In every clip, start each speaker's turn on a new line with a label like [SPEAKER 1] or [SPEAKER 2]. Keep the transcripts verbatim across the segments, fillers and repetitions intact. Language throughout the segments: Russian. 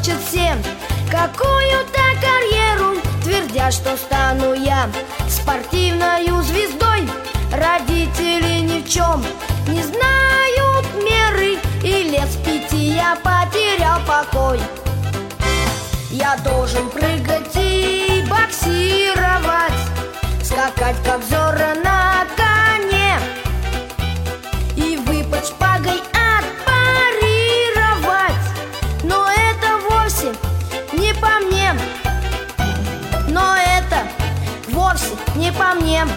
[SPEAKER 1] хочет всем какую-то карьеру, твердя, что стану я спортивною звездой. Родители ни в чем не знают меры, и лет с пяти я потерял покой. Я должен прыгать и боксировать, скакать как Зорро на коне, и выпад шпагой отпарировать. Но это вовсе не по мне, но это вовсе не по мне.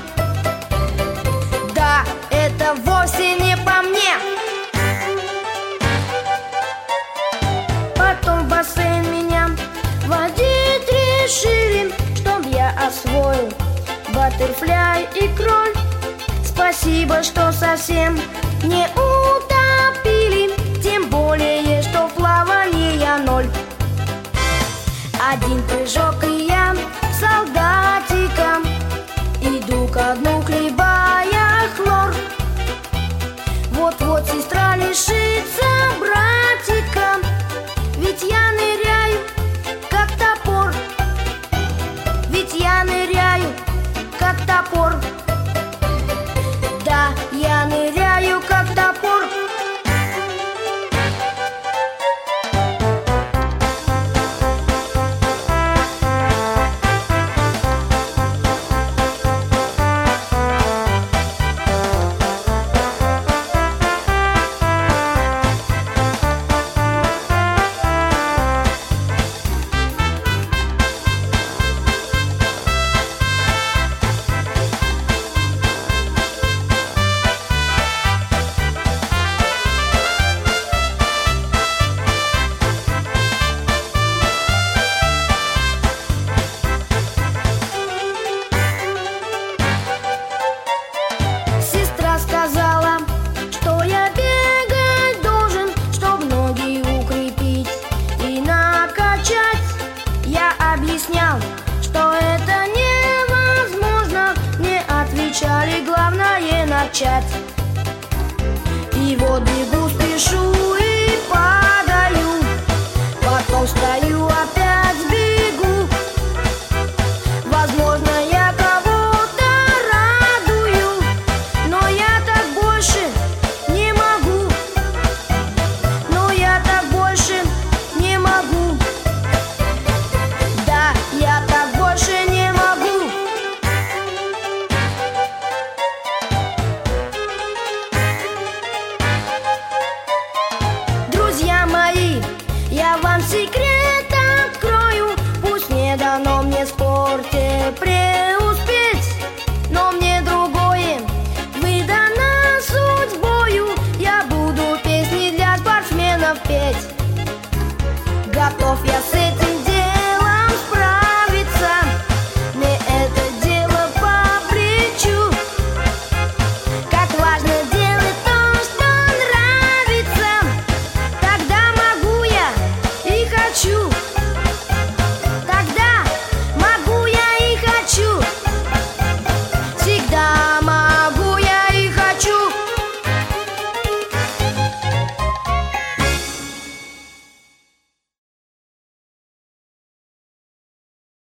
[SPEAKER 1] Да, это вовсе не по мне. Потом в бассейн меня водить решили, чтоб я освоил баттерфляй и кроль. Спасибо, что совсем не утопили, тем более, что в плавании я ноль. Один прыжок, и я солдатиком иду ко дну, хлебая хлор. Вот-вот сестра лишится братика, ведь я ныряю как топор, ведь я ныряю как топор. Да, я ныряю как топор. Сказала, что я бегать должен, чтоб ноги укрепить и накачать. Я объяснял, что это невозможно. Мне отвечали, главное начать. И вот бегу, спешу